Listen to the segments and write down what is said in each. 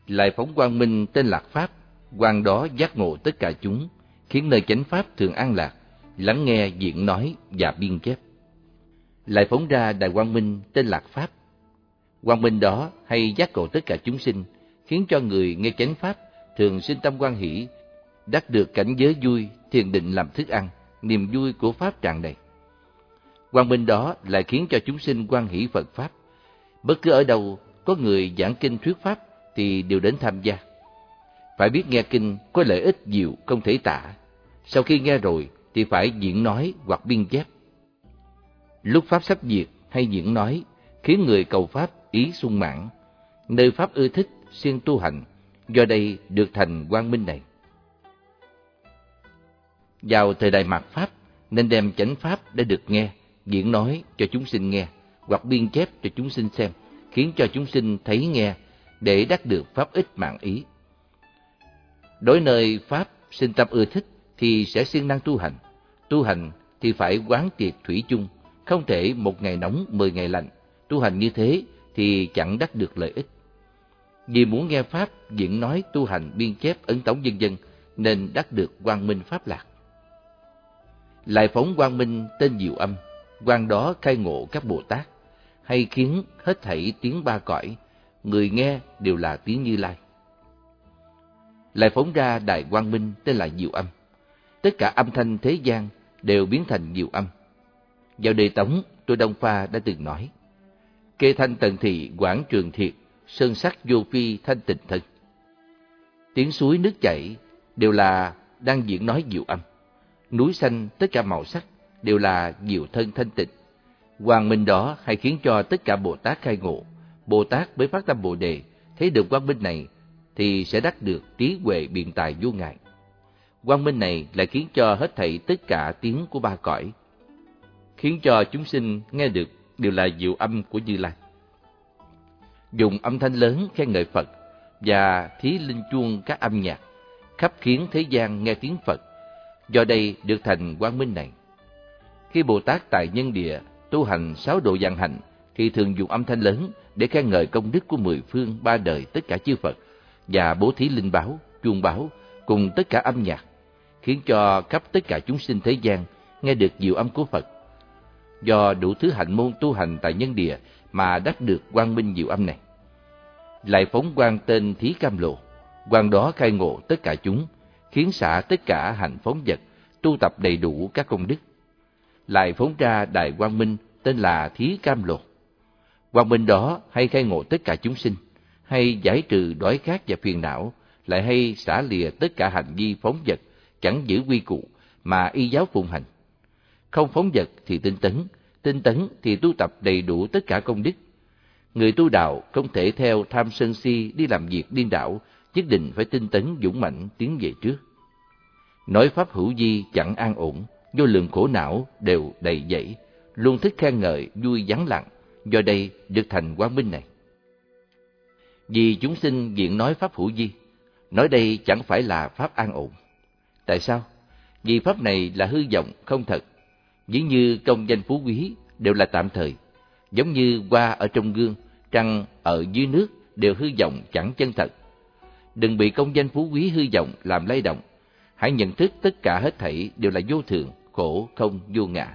Lại phóng quang minh tên Lạc Pháp, quang đó giác ngộ tất cả chúng, khiến nơi chánh pháp thường an lạc, lắng nghe diễn nói và biên chép. Lại phóng ra đại quang minh tên Lạc Pháp, quang minh đó hay giác ngộ tất cả chúng sinh, khiến cho người nghe chánh pháp thường sinh tâm hoan hỷ, đắc được cảnh giới vui, thiền định làm thức ăn, niềm vui của pháp tràn đầy. Quang minh đó lại khiến cho chúng sinh hoan hỷ Phật pháp. Bất cứ ở đâu có người giảng kinh thuyết pháp thì đều đến tham gia. Phải biết nghe kinh có lợi ích nhiều không thể tả. Sau khi nghe rồi thì phải diễn nói hoặc biên chép. Lúc pháp sắp diệt hay diễn nói khiến người cầu pháp ý sung mãn, nơi pháp ưa thích siêng tu hành, do đây được thành quang minh này. Vào thời đại mạt pháp nên đem chánh pháp đã được nghe, diễn nói cho chúng sinh nghe, hoặc biên chép cho chúng sinh xem, khiến cho chúng sinh thấy nghe, để đắc được pháp ích mạng ý. Đối nơi pháp sinh tâm ưa thích thì sẽ siêng năng tu hành thì phải quán triệt thủy chung, không thể 1 ngày nóng 10 ngày lạnh. Tu hành như thế thì chẳng đắc được lợi ích. Vì muốn nghe pháp diễn nói, tu hành, biên chép, ấn tống vân vân nên đắc được quang minh pháp lạc. Lại phóng quang minh tên Diệu Âm, quang đó khai ngộ các Bồ Tát, hay khiến hết thảy tiếng 3 cõi, người nghe đều là tiếng Như Lai. Lại phóng ra đại quang minh tên là Diệu Âm, tất cả âm thanh thế gian đều biến thành Diệu Âm. Vào đời Tống, Tô Đông Pha đã từng nói: kê thanh tần thị quảng trường thiệt, sơn sắc vô phi thanh tịnh thân. Tiếng suối nước chảy đều là đang diễn nói Diệu Âm. Núi xanh tất cả màu sắc đều là diệu thân thanh tịnh. Quang minh đó hay khiến cho tất cả Bồ Tát khai ngộ. Bồ Tát mới phát tâm Bồ đề, thấy được quang minh này thì sẽ đắc được trí huệ biện tài vô ngại. Quang minh này lại khiến cho hết thảy tất cả tiếng của 3 cõi, khiến cho chúng sinh nghe được đều là diệu âm của Như Lai. Dùng âm thanh lớn khen ngợi Phật và thí linh chuông các âm nhạc, khắp khiến thế gian nghe tiếng Phật, do đây được thành quang minh này. Khi Bồ Tát tại nhân địa tu hành 6 độ vạn hạnh thì thường dùng âm thanh lớn để khen ngợi công đức của 10 phương 3 đời tất cả chư Phật, và bố thí linh báo, chuông báo cùng tất cả âm nhạc, khiến cho khắp tất cả chúng sinh thế gian nghe được diệu âm của Phật. Do đủ thứ hạnh môn tu hành tại nhân địa mà đắc được quang minh diệu âm này. Lại phóng quang tên Thí Cam Lồ, quang đó khai ngộ tất cả chúng, khiến xả tất cả hạnh phóng vật, tu tập đầy đủ các công đức. Lại phóng ra đại quang minh tên là Thí Cam Lồ, quang minh đó hay khai ngộ tất cả chúng sinh, hay giải trừ đói khát và phiền não, lại hay xả lìa tất cả hành vi phóng vật, chẳng giữ quy củ mà y giáo phụng hành. Không phóng vật thì tinh tấn thì tu tập đầy đủ tất cả công đức. Người tu đạo không thể theo tham sân si đi làm việc điên đảo, nhất định phải tinh tấn dũng mạnh tiến về trước. Nói pháp hữu vi chẳng an ổn, vô lượng khổ não đều đầy dẫy, luôn thích khen ngợi vui vắng lặng, do đây được thành quang minh này. Vì chúng sinh diện nói pháp hữu vi, nói đây chẳng phải là pháp an ổn. Tại sao? Vì pháp này là hư vọng không thật, ví như công danh phú quý đều là tạm thời, giống như hoa ở trong gương, trăng ở dưới nước đều hư vọng chẳng chân thật. Đừng bị công danh phú quý hư vọng làm lay động, hãy nhận thức tất cả hết thảy đều là vô thường, khổ không vô ngã.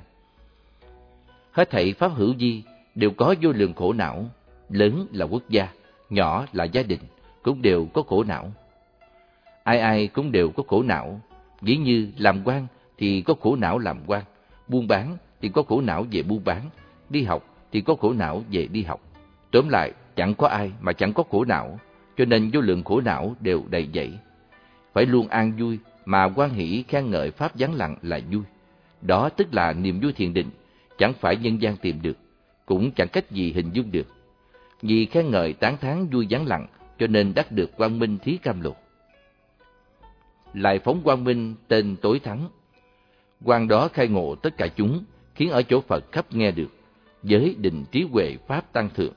Hết thảy pháp hữu vi đều có vô lượng khổ não, lớn là quốc gia, nhỏ là gia đình, cũng đều có khổ não. Ai ai cũng đều có khổ não, ví như làm quan thì có khổ não làm quan, buôn bán thì có khổ não về buôn bán, đi học thì có khổ não về đi học. Tóm lại, chẳng có ai mà chẳng có khổ não, cho nên vô lượng khổ não đều đầy dẫy. Phải luôn an vui mà hoan hỷ khen ngợi pháp vắng lặng là vui. Đó tức là niềm vui thiền định, chẳng phải nhân gian tìm được, cũng chẳng cách gì hình dung được. Vì khen ngợi tán thán vui vắng lặng, cho nên đắc được quang minh Thí Cam Lồ. Lại phóng quang minh tên Tối Thắng, quang đó khai ngộ tất cả chúng, khiến ở chỗ Phật khắp nghe được, giới định trí huệ pháp tăng thượng.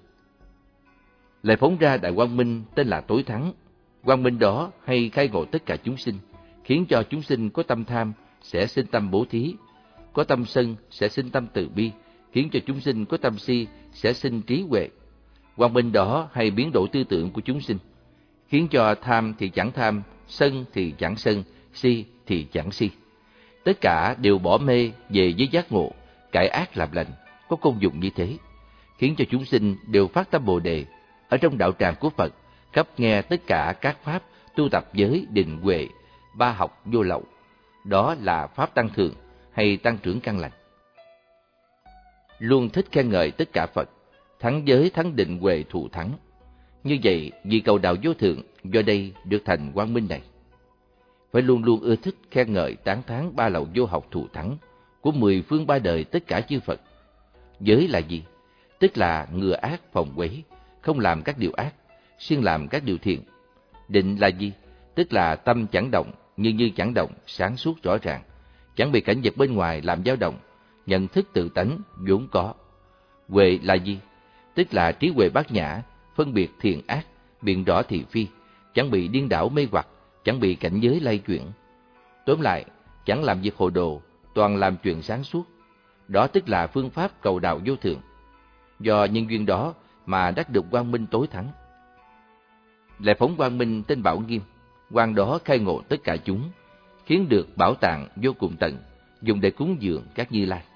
Lại phóng ra đại quang minh tên là Tối Thắng, quang minh đó hay khai ngộ tất cả chúng sinh, khiến cho chúng sinh có tâm tham sẽ sinh tâm bố thí, có tâm sân sẽ sinh tâm từ bi, khiến cho chúng sinh có tâm si sẽ sinh trí huệ. Quang minh đó hay biến đổi tư tưởng của chúng sinh, khiến cho tham thì chẳng tham, sân thì chẳng sân, si thì chẳng si. Tất cả đều bỏ mê về với giác ngộ, cải ác làm lành, có công dụng như thế, khiến cho chúng sinh đều phát tâm Bồ đề. Ở trong đạo tràng của Phật, khắp nghe tất cả các pháp tu tập giới định huệ, ba học vô lậu. Đó là pháp tăng thượng hay tăng trưởng căn lành. Luôn thích khen ngợi tất cả Phật, thắng giới thắng định huệ thù thắng. Như vậy, vì cầu đạo vô thượng, do đây được thành quang minh này. Phải luôn luôn ưa thích khen ngợi tán thán ba lậu vô học thù thắng của 10 phương ba đời tất cả chư Phật. Giới là gì? Tức là ngừa ác phòng quấy, không làm các điều ác, siêng làm các điều thiện. Định là gì? Tức là tâm chẳng động, như chẳng động, sáng suốt rõ ràng, chẳng bị cảnh vật bên ngoài làm dao động, nhận thức tự tánh vốn có. Huệ là gì? Tức là trí huệ bát nhã, phân biệt thiện ác, biện rõ thị phi, chẳng bị điên đảo mê hoặc, chẳng bị cảnh giới lay chuyển. Tóm lại, chẳng làm việc hồ đồ, toàn làm chuyện sáng suốt. Đó tức là phương pháp cầu đạo vô thượng. Do nhân duyên đó mà đắc được quang minh tối thắng. Lại phóng quang minh tên Bảo Nghiêm, quang đó khai ngộ tất cả chúng, khiến được bảo tàng vô cùng tận, dùng để cúng dường các Như Lai.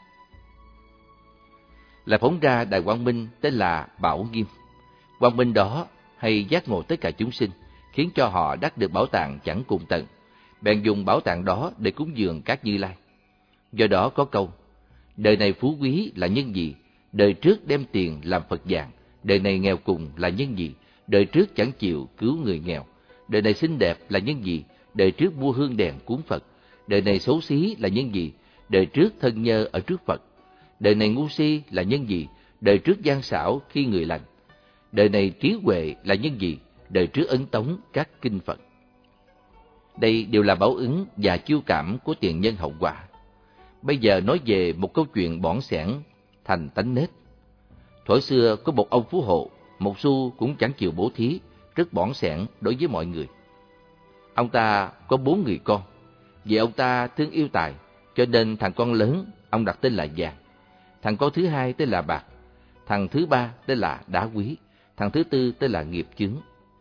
Lại phóng ra đại quang minh tên là Bảo Nghiêm. Quang minh đó hay giác ngộ tất cả chúng sinh, khiến cho họ đắc được bảo tàng chẳng cùng tận, bèn dùng bảo tàng đó để cúng dường các Như Lai. Do đó có câu: đời này phú quý là nhân gì? Đời trước đem tiền làm Phật vàng. Đời này nghèo cùng là nhân gì? Đời trước chẳng chịu cứu người nghèo. Đời này xinh đẹp là nhân gì? Đời trước mua hương đèn cúng Phật. Đời này xấu xí là nhân gì? Đời trước thân nhơ ở trước Phật. Đời này ngu si là nhân gì? Đời trước gian xảo khi người lành. Đời này trí huệ là nhân gì? Đời trước ấn tống các kinh Phật. Đây đều là báo ứng và chiêu cảm của tiền nhân hậu quả. Bây giờ nói về một câu chuyện bỏn xẻn thành tánh nết. Thuở xưa có một ông phú hộ, một xu cũng chẳng chịu bố thí, rất bỏn xẻn đối với mọi người. Ông ta có 4 người con. Vì ông ta thương yêu tài, cho nên thằng con lớn ông đặt tên là Vàng, thằng con thứ hai tên là Bạc, thằng thứ ba tên là Đá Quý, thằng thứ tư tên là Nghiệp Chướng.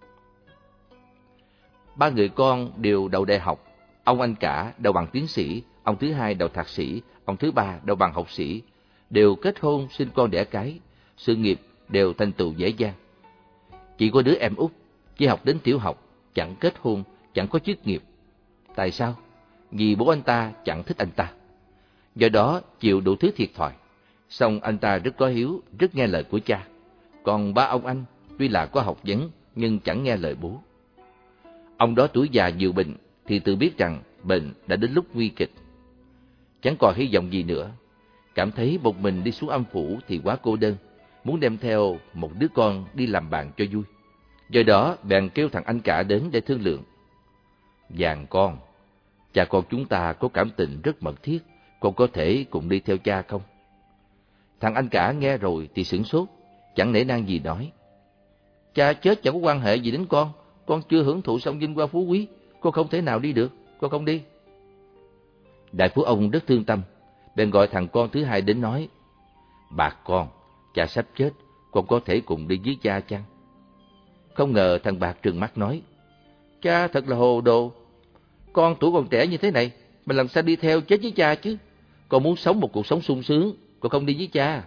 3 người con đều đậu đại học. Ông anh cả đậu bằng tiến sĩ, ông thứ hai đậu thạc sĩ, ông thứ ba đậu bằng học sĩ, đều kết hôn sinh con đẻ cái, sự nghiệp đều thành tựu dễ dàng. Chỉ có đứa em út chỉ học đến tiểu học, chẳng kết hôn, chẳng có chức nghiệp. Tại sao? Vì bố anh ta chẳng thích anh ta, do đó chịu đủ thứ thiệt thòi. Song anh ta rất có hiếu, rất nghe lời của cha. Còn ba ông anh tuy là có học vấn nhưng chẳng nghe lời bố. Ông đó tuổi già nhiều bệnh thì tự biết rằng bệnh đã đến lúc nguy kịch, chẳng còn hy vọng gì nữa. Cảm thấy một mình đi xuống âm phủ thì quá cô đơn, muốn đem theo một đứa con đi làm bạn cho vui. Do đó bèn kêu thằng anh cả đến để thương lượng. Vàng con, cha con chúng ta có cảm tình rất mật thiết, con có thể cùng đi theo cha không? Thằng anh cả nghe rồi thì sửng sốt, chẳng nể nang gì nói. Cha chết chẳng có quan hệ gì đến con chưa hưởng thụ xong vinh hoa phú quý, con không thể nào đi được, con không đi. Đại phú ông rất thương tâm, bèn gọi thằng con thứ hai đến nói: Bạc con, cha sắp chết, con có thể cùng đi với cha chăng? Không ngờ thằng Bạc trừng mắt nói: Cha thật là hồ đồ, con tuổi còn trẻ như thế này mà làm sao đi theo chết với cha chứ? Con muốn sống một cuộc sống sung sướng, con không đi với cha.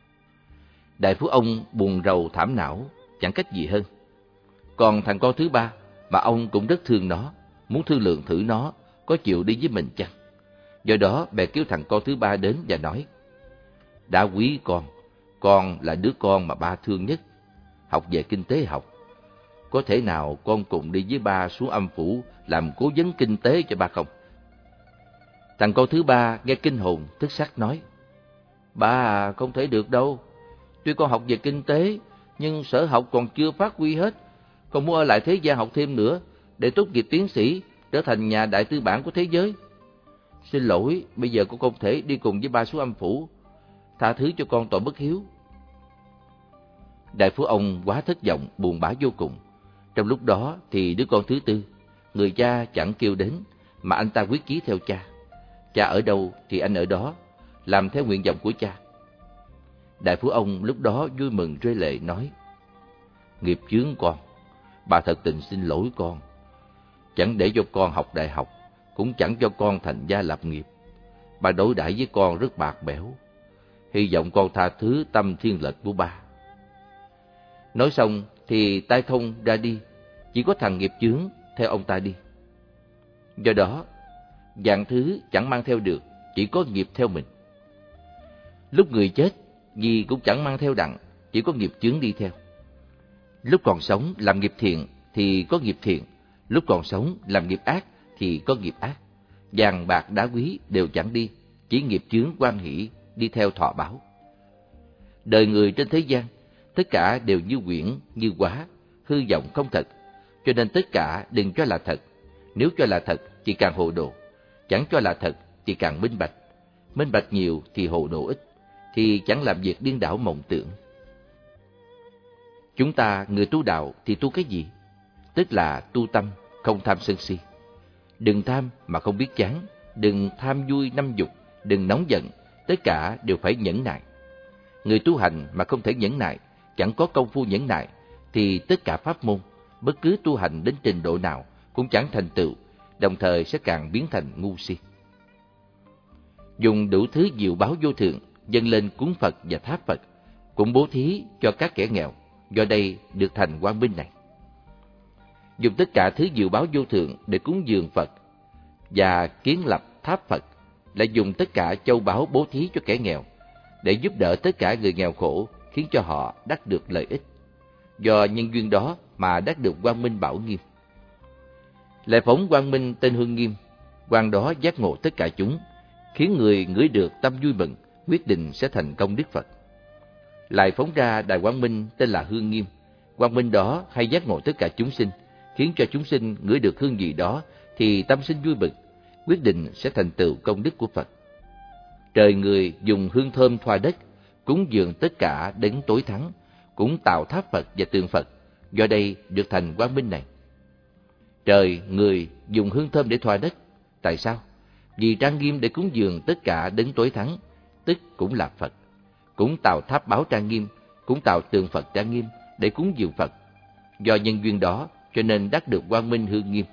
Đại phú ông buồn rầu thảm não, chẳng cách gì hơn. Còn thằng con thứ ba mà ông cũng rất thương nó, muốn thương lượng thử nó có chịu đi với mình chăng. Do đó bèn kêu thằng con thứ ba đến và nói: Đá Quý con là đứa con mà ba thương nhất, học về kinh tế học. Có thể nào con cùng đi với ba xuống âm phủ làm cố vấn kinh tế cho ba không? Thằng con thứ ba nghe kinh hồn thức sắc nói: Ba không thể được đâu. Tuy con học về kinh tế, nhưng sở học còn chưa phát huy hết. Con muốn ở lại thế gian học thêm nữa, để tốt nghiệp tiến sĩ, trở thành nhà đại tư bản của thế giới. Xin lỗi, bây giờ con không thể đi cùng với ba xuống âm phủ. Tha thứ cho con tội bất hiếu. Đại phú ông quá thất vọng, buồn bã vô cùng. Trong lúc đó thì đứa con thứ tư, người cha chẳng kêu đến, mà anh ta quyết chí theo cha. Cha ở đâu thì anh ở đó, làm theo nguyện vọng của cha. Đại phú ông lúc đó vui mừng rơi lệ nói: Nghiệp chướng con, bà thật tình xin lỗi con. Chẳng để cho con học đại học, cũng chẳng cho con thành gia lập nghiệp. Bà đối đãi với con rất bạc bẽo. Hy vọng con tha thứ tâm thiên lệch của ba. Nói xong thì tay không ra đi, chỉ có thằng nghiệp chướng theo ông ta đi. Do đó, vạn thứ chẳng mang theo được, chỉ có nghiệp theo mình. Lúc người chết, gì cũng chẳng mang theo đặng, chỉ có nghiệp chướng đi theo. Lúc còn sống làm nghiệp thiện thì có nghiệp thiện, lúc còn sống làm nghiệp ác thì có nghiệp ác. Vàng bạc đá quý đều chẳng đi, chỉ nghiệp chướng quan hỷ đi theo thọ báo. Đời người trên thế gian, tất cả đều như quyển, như quá, hư vọng không thật, cho nên tất cả đừng cho là thật. Nếu cho là thật thì càng hồ đồ, chẳng cho là thật thì càng minh bạch. Minh bạch nhiều thì hồ đồ ít, thì chẳng làm việc điên đảo mộng tưởng. Chúng ta người tu đạo thì tu cái gì? Tức là tu tâm, không tham sân si. Đừng tham mà không biết chán, đừng tham vui năm dục, đừng nóng giận, tất cả đều phải nhẫn nại. Người tu hành mà không thể nhẫn nại, chẳng có công phu nhẫn nại, thì tất cả pháp môn, bất cứ tu hành đến trình độ nào cũng chẳng thành tựu, đồng thời sẽ càng biến thành ngu si. Dùng đủ thứ diệu báo vô thượng, dâng lên cúng Phật và tháp Phật, cũng bố thí cho các kẻ nghèo, do đây được thành quang minh này. Dùng tất cả thứ diệu báo vô thượng để cúng dường Phật và kiến lập tháp Phật, lại dùng tất cả châu báu bố thí cho kẻ nghèo, để giúp đỡ tất cả người nghèo khổ, khiến cho họ đắc được lợi ích. Do nhân duyên đó mà đắc được quang minh bảo nghiêm. Lại phóng quang minh tên Hương Nghiêm, quang đó giác ngộ tất cả chúng, khiến người ngửi được tâm vui mừng, quyết định sẽ thành công Đức Phật. Lại phóng ra đài quang minh tên là Hương Nghiêm, quang minh đó hay giác ngộ tất cả chúng sinh, khiến cho chúng sinh ngửi được hương vị đó thì tâm sinh vui mừng, quyết định sẽ thành tựu công đức của Phật. Trời người dùng hương thơm thoa đất, cúng dường tất cả đấng tối thắng, cũng tạo tháp Phật và tượng Phật, do đây được thành quang minh này. Trời người dùng hương thơm để thoa đất, tại sao? Vì trang nghiêm để cúng dường tất cả đấng tối thắng, tức cũng là Phật, cũng tạo tháp báo trang nghiêm, cũng tạo tượng Phật trang nghiêm để cúng dường Phật. Do nhân duyên đó cho nên đắc được quang minh Hương Nghiêm.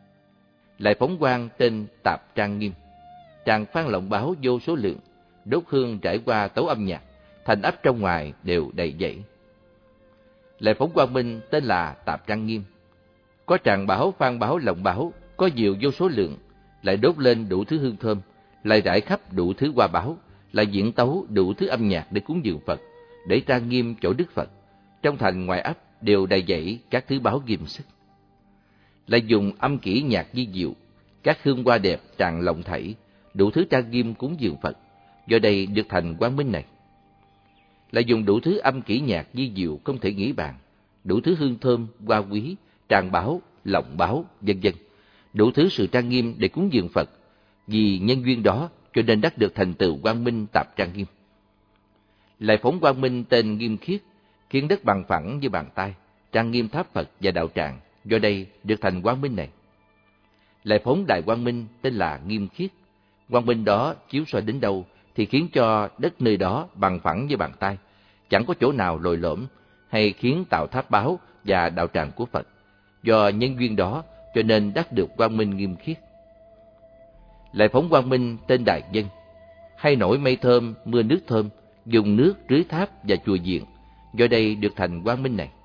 Lại phóng quang tên Tạp Trang Nghiêm, tràng phan lộng báo vô số lượng, đốt hương trải qua tấu âm nhạc, thành ấp trong ngoài đều đầy dẫy. Lại phóng quang minh tên là Tạp Trang Nghiêm, có tràng báo, phan báo, lộng báo, có nhiều vô số lượng, lại đốt lên đủ thứ hương thơm, lại rải khắp đủ thứ hoa báo, lại diễn tấu đủ thứ âm nhạc để cúng dường Phật, để trang nghiêm chỗ Đức Phật. Trong thành ngoài ấp đều đầy dẫy các thứ báo nghiêm sức. Lại dùng âm kỹ nhạc di diệu, các hương hoa đẹp tràn lộng thảy, đủ thứ trang nghiêm cúng dường Phật, do đây được thành quang minh này. Lại dùng đủ thứ âm kỹ nhạc di diệu không thể nghĩ bàn, đủ thứ hương thơm, hoa quý, tràng báo, lộng báo, vân vân, đủ thứ sự trang nghiêm để cúng dường Phật. Vì nhân duyên đó cho nên đắc được thành tựu quang minh Tạp Trang Nghiêm. Lại phóng quang minh tên Nghiêm Khiết, khiến đất bằng phẳng như bàn tay, trang nghiêm tháp Phật và đạo tràng, do đây được thành quang minh này. Lại phóng đại quang minh tên là Nghiêm Khiết, quang minh đó chiếu soi đến đâu thì khiến cho đất nơi đó bằng phẳng như bàn tay, chẳng có chỗ nào lồi lõm, hay khiến tạo tháp báo và đạo tràng của Phật. Do nhân duyên đó cho nên đắc được quang minh Nghiêm Khiết. Lại phóng quang minh tên Đại Dân, hay nổi mây thơm, mưa nước thơm, dùng nước rưới tháp và chùa viện, do đây được thành quang minh này.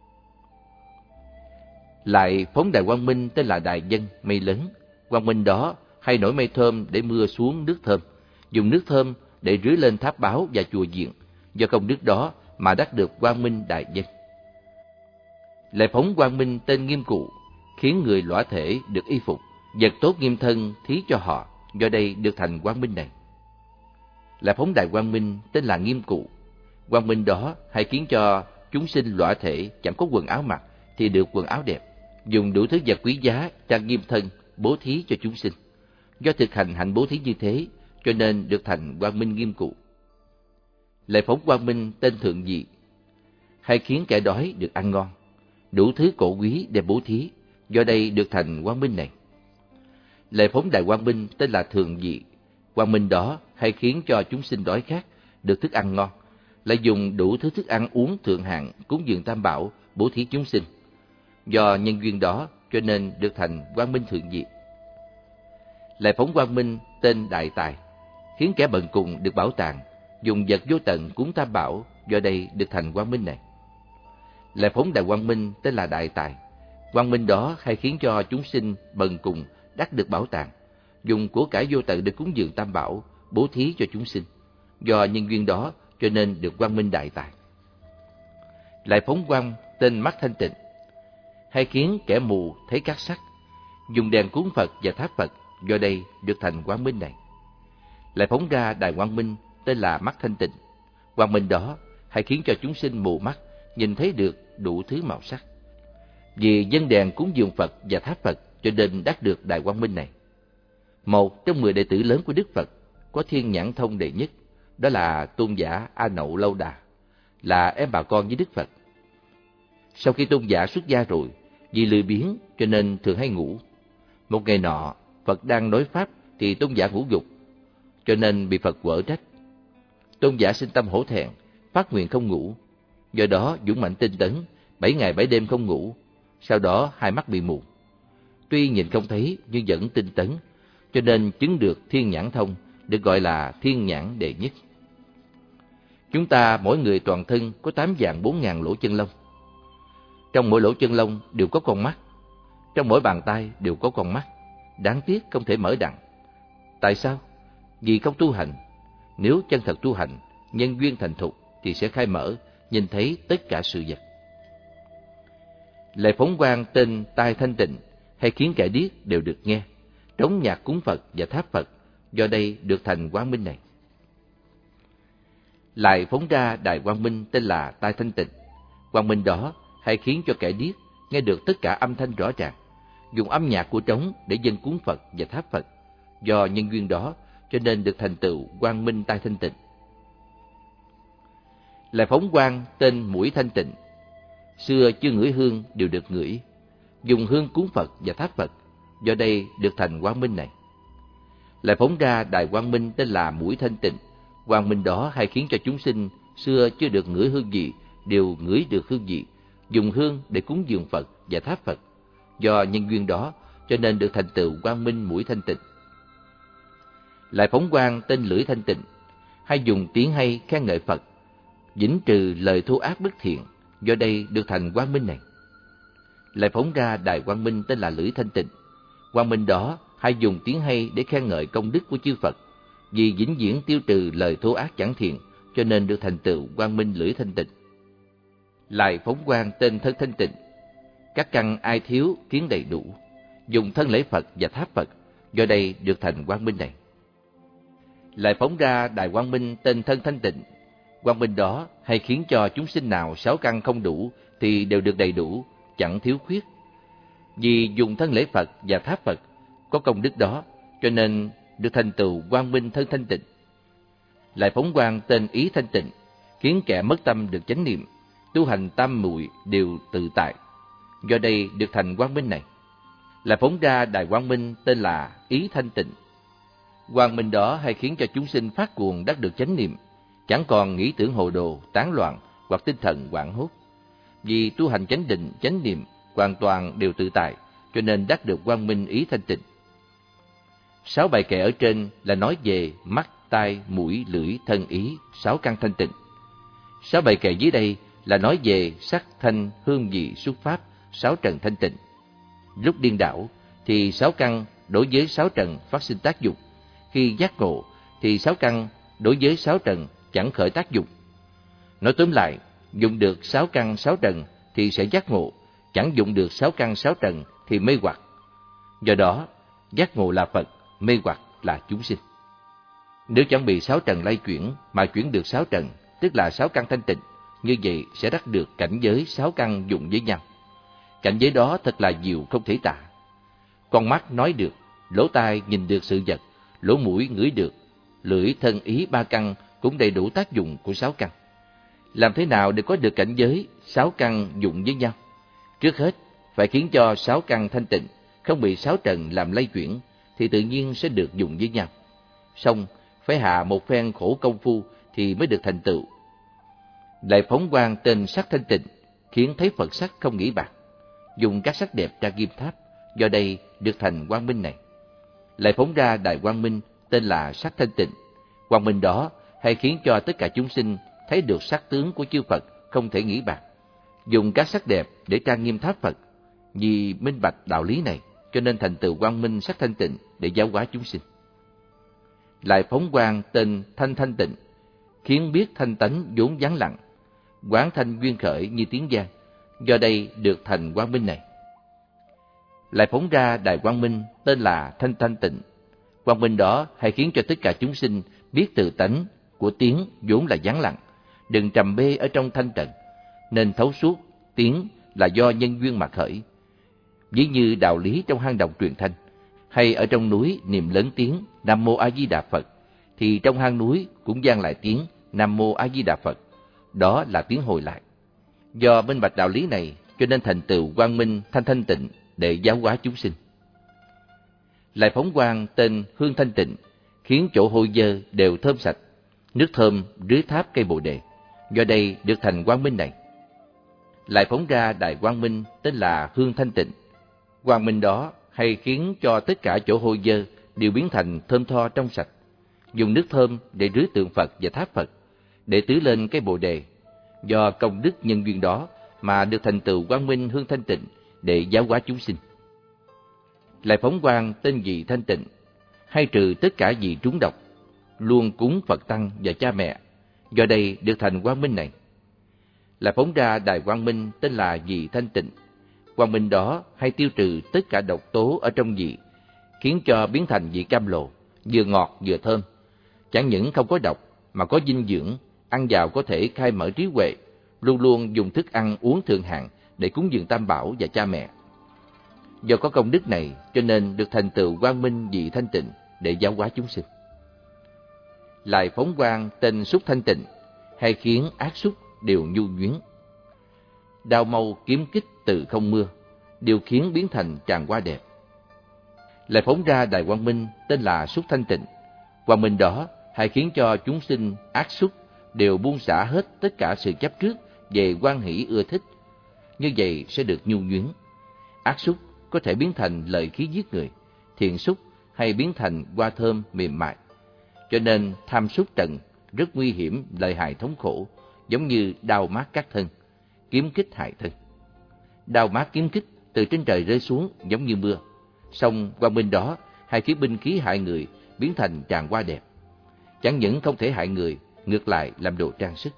Lại phóng đại quang minh tên là Đại Dân, mây lớn, quang minh đó hay nổi mây thơm để mưa xuống nước thơm, dùng nước thơm để rưới lên tháp báo và chùa viện, do công đức đó mà đắc được quang minh Đại Dân. Lại phóng quang minh tên Nghiêm Cụ, khiến người lõa thể được y phục, vật tốt nghiêm thân thí cho họ, do đây được thành quang minh này. Lại phóng đại quang minh tên là Nghiêm Cụ, quang minh đó hay khiến cho chúng sinh lõa thể chẳng có quần áo mặc thì được quần áo đẹp, dùng đủ thứ vật quý giá trang nghiêm thân bố thí cho chúng sinh. Do thực hành hạnh bố thí như thế cho nên được thành quang minh Nghiêm Cụ. Lại phóng quang minh tên Thượng Dị, hay khiến kẻ đói được ăn ngon, đủ thứ cổ quý để bố thí, do đây được thành quang minh này. Lại phóng đại quang minh tên là Thường Dị, quang minh đó hay khiến cho chúng sinh đói khát được thức ăn ngon, lại dùng đủ thứ thức ăn uống thượng hạng cúng dường Tam Bảo bố thí chúng sinh. Do nhân duyên đó cho nên được thành quang minh thượng diệt. Lại phóng quang minh tên đại tài, khiến kẻ bần cùng được bảo tàng, dùng vật vô tận cúng tam bảo, do đây được thành quang minh này. Lại phóng đại quang minh tên là đại tài, quang minh đó hay khiến cho chúng sinh bần cùng đắc được bảo tàng, dùng của cải vô tận để cúng dường tam bảo, bố thí cho chúng sinh. Do nhân duyên đó cho nên được quang minh đại tài. Lại phóng quang tên mắt thanh tịnh, hay khiến kẻ mù thấy các sắc, dùng đèn cúng Phật và tháp Phật, do đây được thành quang minh này. Lại phóng ra đại quang minh tên là mắt thanh tịnh, quang minh đó hay khiến cho chúng sinh mù mắt nhìn thấy được đủ thứ màu sắc. Vì dân đèn cúng dường Phật và tháp Phật cho nên đắc được đại quang minh này. Một trong 10 đệ tử lớn của Đức Phật có thiên nhãn thông đệ nhất, đó là tôn giả A Nậu Lâu Đà, là em bà con với Đức Phật. Sau khi tôn giả xuất gia rồi, vì lười biếng cho nên thường hay ngủ. Một ngày nọ, Phật đang nói pháp thì tôn giả ngủ gục, cho nên bị Phật quở trách. Tôn giả sinh tâm hổ thẹn, phát nguyện không ngủ. Do đó dũng mạnh tinh tấn, 7 ngày 7 đêm không ngủ. Sau đó hai mắt bị mù. Tuy nhìn không thấy nhưng vẫn tinh tấn, cho nên chứng được thiên nhãn thông, được gọi là thiên nhãn đệ nhất. Chúng ta mỗi người toàn thân có 8 vạn 4 ngàn lỗ chân lông. Trong mỗi lỗ chân lông đều có con mắt. Trong mỗi bàn tay đều có con mắt. Đáng tiếc không thể mở đặng. Tại sao? Vì không tu hành. Nếu chân thật tu hành, nhân duyên thành thục thì sẽ khai mở, nhìn thấy tất cả sự vật. Lại phóng quang tên tai thanh tịnh, hay khiến kẻ điếc đều được nghe, trống nhạc cúng Phật và tháp Phật, do đây được thành quang minh này. Lại phóng ra đại quang minh tên là tai thanh tịnh, quang minh đó hay khiến cho kẻ điếc nghe được tất cả âm thanh rõ ràng, dùng âm nhạc của trống để dâng cúng Phật và tháp Phật. Do nhân duyên đó cho nên được thành tựu quang minh tai thanh tịnh. Lại phóng quang tên mũi thanh tịnh, xưa chưa ngửi hương đều được ngửi, dùng hương cúng Phật và tháp Phật, do đây được thành quang minh này. Lại phóng ra đại quang minh tên là mũi thanh tịnh, quang minh đó hay khiến cho chúng sinh xưa chưa được ngửi hương gì đều ngửi được hương vị, dùng hương để cúng dường Phật và tháp Phật. Do nhân duyên đó cho nên được thành tựu quang minh mũi thanh tịnh. Lại phóng quang tên lưỡi thanh tịnh, hay dùng tiếng hay khen ngợi Phật, vĩnh trừ lời thô ác bất thiện, do đây được thành quang minh này. Lại phóng ra đại quang minh tên là lưỡi thanh tịnh, quang minh đó hay dùng tiếng hay để khen ngợi công đức của chư Phật, vì vĩnh viễn tiêu trừ lời thô ác chẳng thiện, cho nên được thành tựu quang minh lưỡi thanh tịnh. Lại phóng quang tên thân thanh tịnh, các căn ai thiếu kiến đầy đủ, dùng thân lễ Phật và tháp Phật, do đây được thành quang minh này. Lại phóng ra đại quang minh tên thân thanh tịnh, quang minh đó hay khiến cho chúng sinh nào 6 căn không đủ thì đều được đầy đủ, chẳng thiếu khuyết. Vì dùng thân lễ Phật và tháp Phật có công đức đó, cho nên được thành tựu quang minh thân thanh tịnh. Lại phóng quang tên ý thanh tịnh, khiến kẻ mất tâm được chánh niệm, tu hành tam muội đều tự tại, do đây được thành quang minh này. Lại phóng ra đại quang minh tên là ý thanh tịnh, quang minh đó hay khiến cho chúng sinh phát cuồng đắc được chánh niệm, chẳng còn nghĩ tưởng hồ đồ, tán loạn hoặc tinh thần hoảng hốt. Vì tu hành chánh định, chánh niệm hoàn toàn đều tự tại, cho nên đắc được quang minh ý thanh tịnh. 6 bài kệ ở trên là nói về mắt, tai, mũi, lưỡi, thân, ý, 6 căn thanh tịnh. 6 bài kệ dưới đây là nói về sắc, thanh, hương, vị, xúc pháp, 6 trần thanh tịnh. Lúc điên đảo thì 6 căn đối với 6 trần phát sinh tác dụng. Khi giác ngộ thì 6 căn đối với 6 trần chẳng khởi tác dụng. Nói tóm lại, dùng được 6 căn 6 trần thì sẽ giác ngộ, chẳng dụng được 6 căn 6 trần thì mê hoặc. Do đó, giác ngộ là Phật, mê hoặc là chúng sinh. Nếu chẳng bị 6 trần lay chuyển mà chuyển được 6 trần, tức là 6 căn thanh tịnh, như vậy sẽ đắc được cảnh giới 6 căn dụng với nhau. Cảnh giới đó thật là diệu không thể tả. Con mắt nói được, lỗ tai nhìn được sự vật, lỗ mũi ngửi được, lưỡi, thân, ý 3 căn cũng đầy đủ tác dụng của 6 căn. Làm thế nào để có được cảnh giới 6 căn dụng với nhau? Trước hết, phải khiến cho 6 căn thanh tịnh, không bị 6 trần làm lay chuyển, thì tự nhiên sẽ được dụng với nhau. Song phải hạ một phen khổ công phu thì mới được thành tựu. Lại phóng quang tên sắc thanh tịnh, khiến thấy Phật sắc không nghĩ bạc. dùng các sắc đẹp tra kim tháp, do đây được thành quang minh này. Lại phóng ra đài quang minh tên là sắc thanh tịnh. Quang minh đó hay khiến cho tất cả chúng sinh thấy được sắc tướng của chư Phật không thể nghĩ bạc. Dùng các sắc đẹp để trang nghiêm tháp Phật, vì minh bạch đạo lý này, cho nên thành tựu quang minh sắc thanh tịnh để giáo hóa chúng sinh. Lại phóng quang tên thanh thanh tịnh, khiến biết thanh tánh vốn vắng lặng, quán thanh duyên khởi như tiếng vang, do đây được thành quang minh này. Lại phóng ra đài quang minh tên là thanh thanh tịnh. Quang minh đó hay khiến cho tất cả chúng sinh biết tự tánh của tiếng vốn là vắng lặng, đừng trầm mê ở trong thanh trần, nên thấu suốt tiếng là do nhân duyên mà khởi. Ví như đạo lý trong hang động truyền thanh, hay ở trong núi niệm lớn tiếng Nam Mô A Di Đà Phật, thì trong hang núi cũng vang lại tiếng Nam Mô A Di Đà Phật, đó là tiếng hồi lại. Do minh bạch đạo lý này, cho nên thành tựu quang minh thanh thanh tịnh để giáo hóa chúng sinh. Lại phóng quang tên hương thanh tịnh, khiến chỗ hôi dơ đều thơm sạch, nước thơm rưới tháp cây Bồ đề, do đây được thành quang minh này. Lại phóng ra đài quang minh tên là hương thanh tịnh. Quang minh đó hay khiến cho tất cả chỗ hôi dơ đều biến thành thơm tho trong sạch. Dùng nước thơm để rưới tượng Phật và tháp Phật, để tưới lên cây Bồ đề. Do công đức nhân duyên đó mà được thành tựu quang minh hương thanh tịnh để giáo hóa chúng sinh. Lại phóng quang tên vị thanh tịnh, hay trừ tất cả vị trúng độc, luôn cúng Phật tăng và cha mẹ, do đây được thành quang minh này. Lại phóng ra đài quang minh tên là vị thanh tịnh. Quang minh đó hay tiêu trừ tất cả độc tố ở trong vị, khiến cho biến thành vị cam lồ, vừa ngọt vừa thơm. Chẳng những không có độc mà có dinh dưỡng, ăn vào có thể khai mở trí huệ, luôn luôn dùng thức ăn uống thượng hạng để cúng dường Tam Bảo và cha mẹ. Do có công đức này, cho nên được thành tựu quang minh vị thanh tịnh để giáo hóa chúng sinh. Lại phóng quang tên xúc thanh tịnh, hay khiến ác xúc đều nhu nhuyến. Đao mâu kiếm kích từ không mưa, đều khiến biến thành tràng hoa đẹp. Lại phóng ra đài quang minh tên là xúc thanh tịnh. Quang minh đó hay khiến cho chúng sinh ác xúc đều buông xả hết tất cả sự chấp trước về hoan hỷ ưa thích. Như vậy sẽ được nhu nhuyến. Ác xúc có thể biến thành lợi khí giết người, thiện xúc hay biến thành hoa thơm mềm mại. Cho nên tham xúc trần rất nguy hiểm, lợi hại thống khổ, giống như đao mát cắt thân, kiếm kích hại thân. Đao mát kiếm kích từ trên trời rơi xuống giống như mưa, song quang minh đó hay khiến binh khí hại người biến thành tràng hoa đẹp. Chẳng những không thể hại người, ngược lại làm đồ trang sức.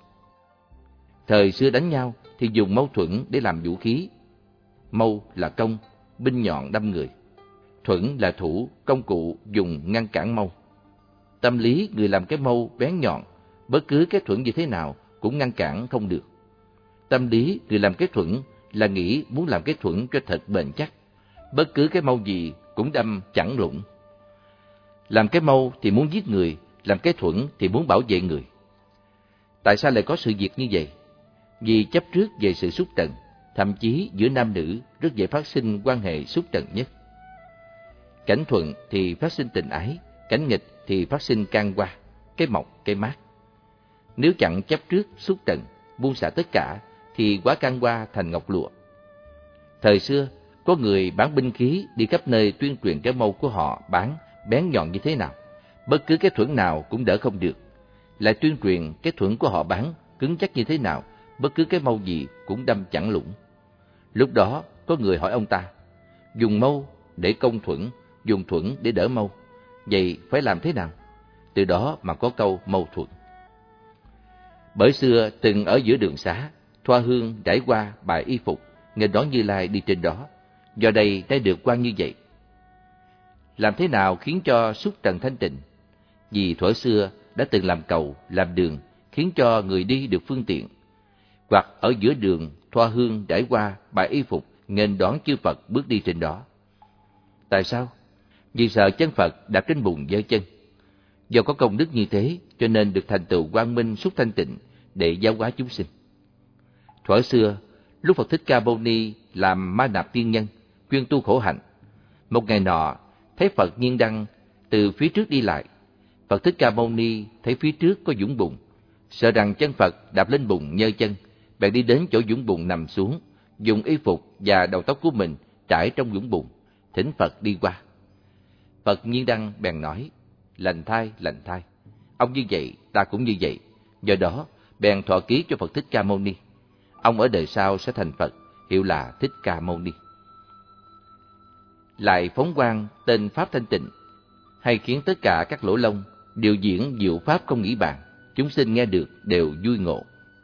Thời xưa đánh nhau thì dùng mâu thuẫn để làm vũ khí. Mâu là công, binh nhọn đâm người. Thuẫn là thủ, công cụ dùng ngăn cản mâu. Tâm lý người làm cái mâu bén nhọn, bất cứ cái thuẫn như thế nào cũng ngăn cản không được. Tâm lý người làm cái thuẫn là nghĩ muốn làm cái thuẫn cho thật bền chắc, bất cứ cái mâu gì cũng đâm chẳng lũng. Làm cái mâu thì muốn giết người, làm cái thuẫn thì muốn bảo vệ người. Tại sao lại có sự việc như vậy? Vì chấp trước về sự xúc trần, thậm chí giữa nam nữ rất dễ phát sinh quan hệ xúc trần nhất. Cảnh thuận thì phát sinh tình ái, cảnh nghịch thì phát sinh can qua, cái mộc, cái mát. Nếu chẳng chấp trước xúc trần, buông xả tất cả, thì quá can qua thành ngọc lụa. Thời xưa, có người bán binh khí đi khắp nơi tuyên truyền cái mâu của họ bán bén nhọn như thế nào, bất cứ cái thuẫn nào cũng đỡ không được. Lại tuyên truyền cái thuẫn của họ bán cứng chắc như thế nào, bất cứ cái mâu gì cũng đâm chẳng lũng. Lúc đó có người hỏi ông ta, dùng mâu để công thuẫn, dùng thuẫn để đỡ mâu, vậy phải làm thế nào? Từ đó mà có câu mâu thuẫn. Bởi xưa từng ở giữa đường xá, thoa hương trải qua bài y phục, nghênh đón Như Lai đi trên đó, do đây đã được quan như vậy. Làm thế nào khiến cho xúc trần thanh tịnh? Vì thuở xưa đã từng làm cầu, làm đường, khiến cho người đi được phương tiện. Hoặc ở giữa đường thoa hương trải qua bài y phục, nghênh đón chư Phật bước đi trên đó. Tại sao? Vì sợ chân Phật đạp trên bùn giơ chân. Do có công đức như thế, cho nên được thành tựu quang minh xúc thanh tịnh để giáo hóa chúng sinh. Thuở xưa, lúc Phật Thích Ca Mâu Ni làm Ma Nạp tiên nhân, chuyên tu khổ hạnh, một ngày nọ thấy Phật Nhiên Đăng từ phía trước đi lại. Phật Thích Ca Mâu Ni thấy phía trước có vũng bùn, sợ rằng chân Phật đạp lên bùn nhơ chân, bèn đi đến chỗ vũng bùn nằm xuống, dùng y phục và đầu tóc của mình trải trong vũng bùn, thỉnh Phật đi qua. Phật Nhiên Đăng bèn nói, lành thay, lành thay. Ông như vậy, ta cũng như vậy. Do đó, bèn thọ ký cho Phật Thích Ca Mâu Ni. Ông ở đời sau sẽ thành Phật, hiệu là Thích Ca Mâu Ni. Lại phóng quang tên Pháp thanh tịnh, hay khiến tất cả các lỗ lông điều diễn diệu pháp không nghĩ bàn, chúng sinh nghe được đều vui ngộ.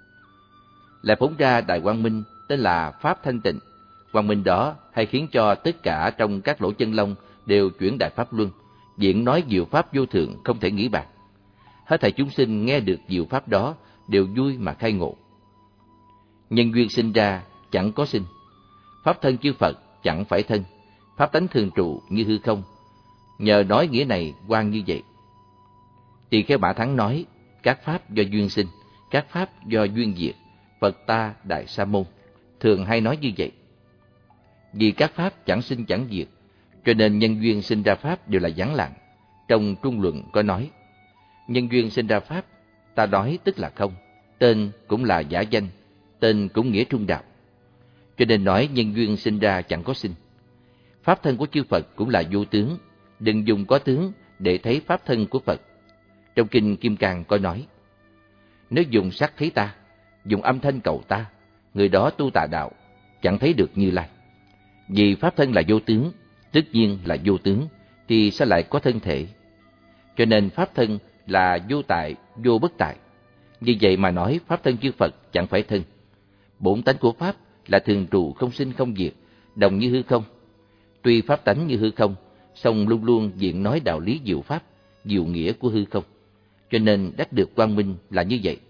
Lại phóng ra Đại Quang Minh tên là Pháp thanh tịnh. Quang minh đó hay khiến cho tất cả trong các lỗ chân lông đều chuyển đại pháp luân, diễn nói diệu pháp vô thượng không thể nghĩ bàn. Hết thảy chúng sinh nghe được diệu pháp đó đều vui mà khai ngộ. Nhân duyên sinh ra chẳng có sinh, pháp thân chư Phật chẳng phải thân, pháp tánh thường trụ như hư không. Nhờ nói nghĩa này quan như vậy. Tỳ Kheo Mã Thắng nói, các pháp do duyên sinh, các pháp do duyên diệt, Phật ta Đại Sa Môn thường hay nói như vậy. Vì các pháp chẳng sinh chẳng diệt, cho nên nhân duyên sinh ra pháp đều là vắng lặng. Trong Trung Luận có nói, nhân duyên sinh ra pháp, ta nói tức là không, tên cũng là giả danh, tên cũng nghĩa trung đạo. Cho nên nói nhân duyên sinh ra chẳng có sinh. Pháp thân của chư Phật cũng là vô tướng, đừng dùng có tướng để thấy pháp thân của Phật. Trong Kinh Kim Cang có nói, nếu dùng sắc thấy ta, dùng âm thanh cầu ta, người đó tu tà đạo, chẳng thấy được Như Lai. Vì pháp thân là vô tướng, tất nhiên là vô tướng, thì sao lại có thân thể? Cho nên pháp thân là vô tại, vô bất tại. Vì vậy mà nói pháp thân chư Phật chẳng phải thân. Bổn tánh của pháp là thường trụ không sinh không diệt, đồng như hư không. Tuy pháp tánh như hư không, song luôn luôn diện nói đạo lý diệu pháp, diệu nghĩa của hư không. Cho nên đắc được quang minh là như vậy.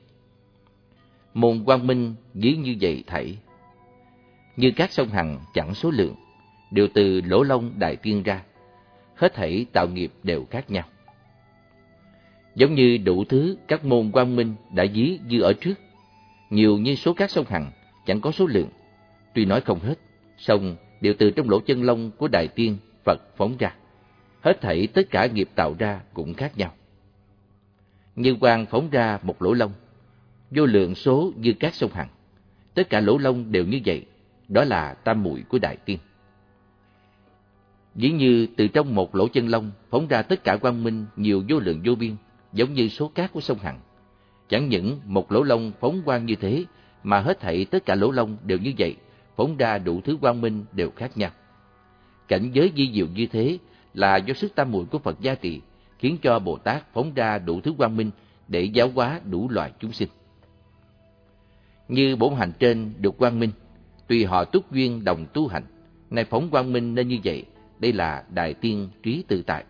Môn quang minh ví như vậy thảy. Như các sông Hằng chẳng số lượng, đều từ lỗ lông đại tiên ra. Hết thảy tạo nghiệp đều khác nhau. Giống như đủ thứ các môn quang minh đã ví như ở trước, nhiều như số các sông Hằng chẳng có số lượng. Tuy nói không hết, song đều từ trong lỗ chân lông của Đại Tiên Phật phóng ra. Hết thảy tất cả nghiệp tạo ra cũng khác nhau. Như quang phóng ra một lỗ lông, vô lượng số như các sông Hằng, tất cả lỗ lông đều như vậy, đó là tam muội của Đại Tiên. Ví như từ trong một lỗ chân lông phóng ra tất cả quang minh nhiều vô lượng vô biên, giống như số cát của sông Hằng. Chẳng những một lỗ lông phóng quang như thế, mà hết thảy tất cả lỗ lông đều như vậy, phóng ra đủ thứ quang minh đều khác nhau. Cảnh giới vi diệu như thế là do sức tam muội của Phật gia trì, khiến cho Bồ Tát phóng ra đủ thứ quang minh để giáo hóa đủ loài chúng sinh. Như bổn hành trên được quang minh, tùy họ túc duyên đồng tu hành, nay phóng quang minh nên như vậy, đây là Đại Tiên trí tự tại.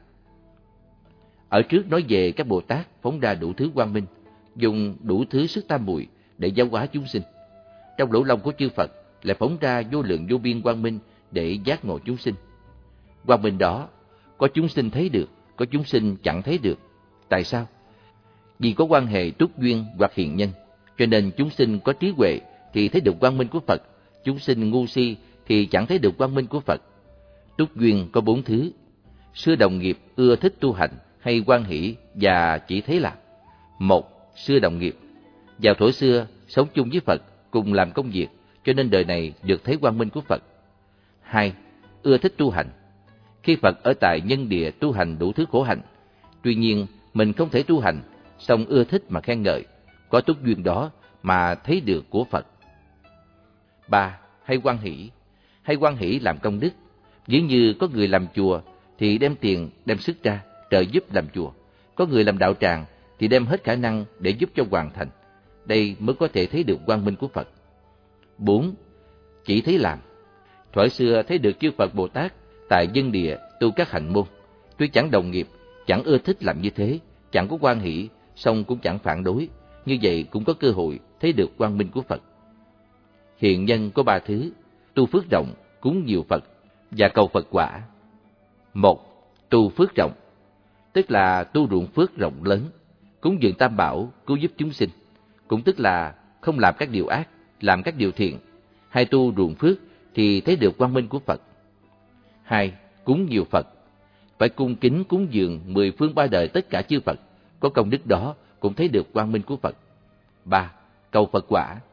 Ở trước nói về các Bồ Tát phóng ra đủ thứ quang minh, dùng đủ thứ sức tam muội để giáo hóa chúng sinh. Trong lỗ lông của chư Phật lại phóng ra vô lượng vô biên quang minh để giác ngộ chúng sinh. Quang minh đó, có chúng sinh thấy được, có chúng sinh chẳng thấy được. Tại sao? Vì có quan hệ túc duyên hoặc hiền nhân, cho nên chúng sinh có trí huệ thì thấy được quang minh của Phật, chúng sinh ngu si thì chẳng thấy được quang minh của Phật. Túc duyên có 4 thứ. Xưa đồng nghiệp ưa thích tu hành hay hoan hỷ và chỉ thấy là: 1. Xưa đồng nghiệp, vào thuở xưa sống chung với Phật, cùng làm công việc, cho nên đời này được thấy quang minh của Phật. 2. Ưa thích tu hành. Khi Phật ở tại nhân địa tu hành đủ thứ khổ hạnh, tuy nhiên mình không thể tu hành, song ưa thích mà khen ngợi, có túc duyên đó mà thấy được của Phật. 3. Hay hoan hỷ. Hay hoan hỷ làm công đức. Ví như có người làm chùa thì đem tiền, đem sức ra trợ giúp làm chùa. Có người làm đạo tràng thì đem hết khả năng để giúp cho hoàn thành. Đây mới có thể thấy được quang minh của Phật. 4. Chỉ thấy làm. Thuở xưa thấy được chư Phật Bồ Tát tại dân địa tu các hạnh môn, tuy chẳng đồng nghiệp, chẳng ưa thích làm như thế, chẳng có hoan hỷ, song cũng chẳng phản đối, như vậy cũng có cơ hội thấy được quang minh của Phật. Hiện nhân có 3 thứ: tu phước rộng, cúng nhiều Phật và cầu Phật quả. 1. Tu phước rộng, tức là tu ruộng phước rộng lớn, cúng dường tam bảo, cứu giúp chúng sinh, cũng tức là không làm các điều ác, làm các điều thiện. Hay tu ruộng phước thì thấy được quang minh của Phật. 2. Cúng nhiều Phật, phải cung kính cúng dường 10 phương 3 đời tất cả chư Phật, có công đức đó cũng thấy được quang minh của Phật. 3. Cầu Phật quả,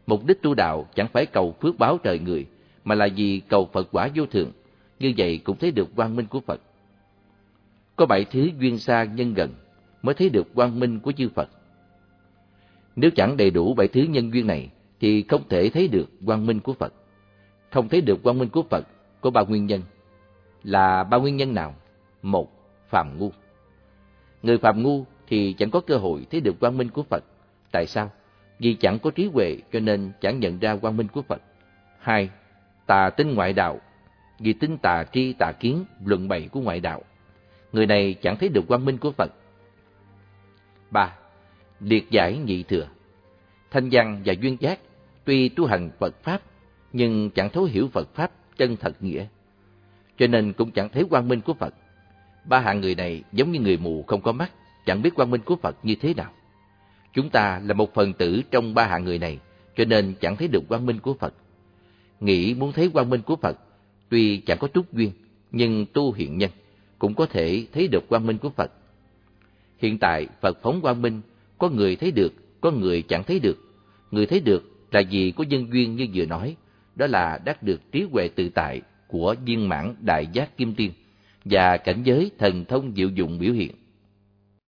Mục đích tu đạo chẳng phải cầu phước báo trời người, mà là vì cầu Phật quả vô thượng. Như vậy cũng thấy được quang minh của Phật. Có 7 thứ duyên xa nhân gần mới thấy được quang minh của chư Phật. Nếu chẳng đầy đủ 7 thứ nhân duyên này thì không thể thấy được quang minh của Phật. Không thấy được quang minh của Phật có 3 nguyên nhân. Là 3 nguyên nhân nào? 1. Phàm ngu. Người phàm ngu thì chẳng có cơ hội thấy được quang minh của Phật. Tại sao? Vì chẳng có trí huệ cho nên chẳng nhận ra quang minh của Phật. 2. Tà tin ngoại đạo. Vì tin tà tri tà kiến luận bậy của ngoại đạo, người này chẳng thấy được quang minh của Phật. 3. Liệt giải nhị thừa. Thanh văn và duyên giác tuy tu hành Phật Pháp nhưng chẳng thấu hiểu Phật Pháp chân thật nghĩa, cho nên cũng chẳng thấy quang minh của Phật. 3 hạng người này giống như người mù không có mắt, chẳng biết quang minh của Phật như thế nào. Chúng ta là một phần tử trong 3 hạng người này, cho nên chẳng thấy được quang minh của Phật. Nghĩ muốn thấy quang minh của Phật, tuy chẳng có túc duyên, nhưng tu hiện nhân cũng có thể thấy được quang minh của Phật. Hiện tại Phật phóng quang minh, có người thấy được, có người chẳng thấy được. Người thấy được là vì có nhân duyên như vừa nói, đó là đắc được trí huệ tự tại của viên mãn đại giác kim tiên và cảnh giới thần thông diệu dụng biểu hiện.